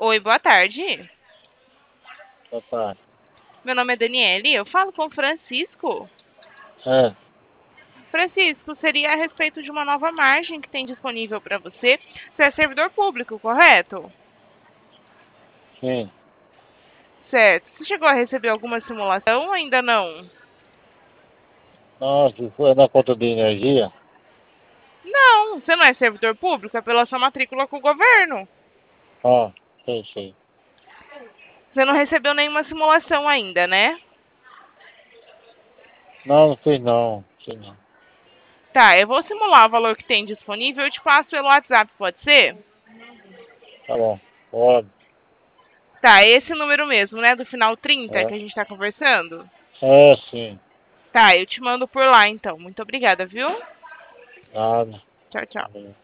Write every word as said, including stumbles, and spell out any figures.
Oi, boa tarde. Boa tarde. Meu nome é Daniele, eu falo com o Francisco. É, Francisco, seria a respeito de uma nova margem que tem disponível para você. Você é servidor público, correto? sim. Certo. Você chegou a receber alguma simulação ou ainda não? Nossa, foi na conta de energia? Não, você não é servidor público, é pela sua matrícula com o governo. Ó, sei, sei. Você não recebeu nenhuma simulação ainda, né? Não, não fiz não. Fiz não. Tá, eu vou simular o valor que tem disponível, eu te passo pelo WhatsApp, pode ser? Tá bom. Pode. Tá, é esse número mesmo, né? Do final trinta que É, a gente tá conversando? é sim. Tá, eu te mando por lá então. Muito obrigada, viu? Nada. Tchau, tchau. Valeu.